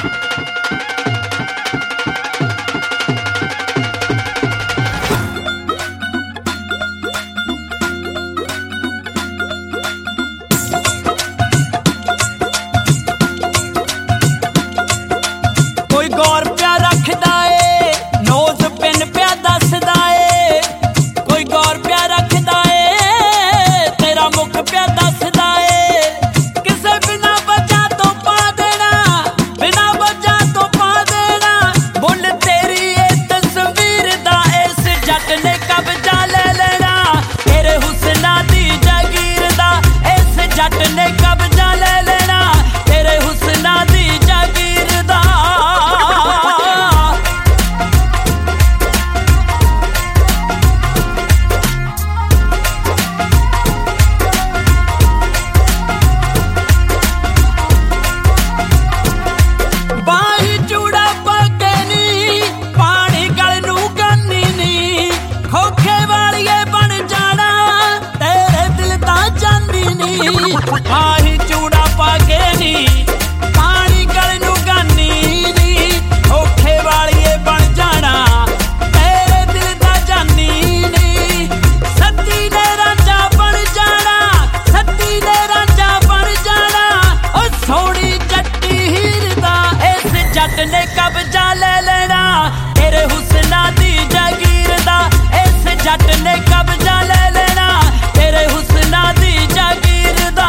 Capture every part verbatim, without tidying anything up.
आही चूड़ा पाके नी पानी गल नू गानी नी औखे वालिए बन जाना तेरे दिल दा जानी नी सत्ती ने रांझा बन जाना सत्ती ने रांझा बन जाना ओ सोहनी जट्टी हीर दा इस जट ने कब्जा ले लेना तेरे हुस्ना दी जागीर दा इस जट ने कब्जा ले लेना तेरे हुस्ना दी जागीर दा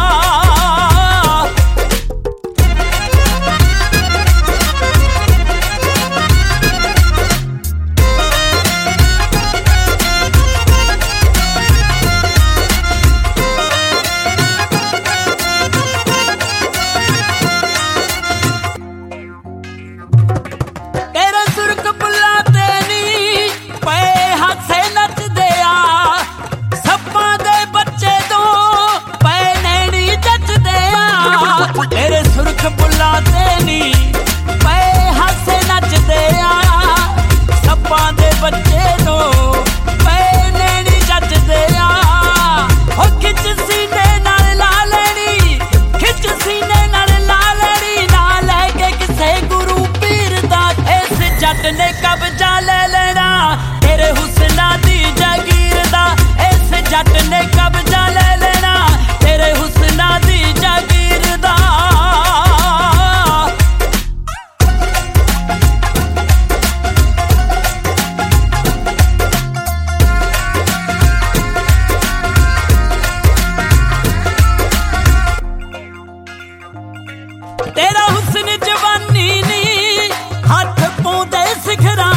तेरे सुर्ख बुला देनी पे हाथे नचदे आ सप्पां दे बच्चे तो पे नैनी जचदे आ तेरे सुर्ख बुला देनी पे हाथे नचदे आ सप्पां दे बच्चे तो पे नैनी जचदे आ ओ खिच सीने नाल ला लेनी खिच सीने नाल ला लेनी ना लेके किसे गुरु पीर दा इस जट ने कब्जा ले लेना तेरे हुस्ना दी जागीर दा इस जट ने कब्जा ले लेना तेरे हुस्ना दी जागीर दा तेरा हुस्न जवानी नी हथ पाउंदे सिखरा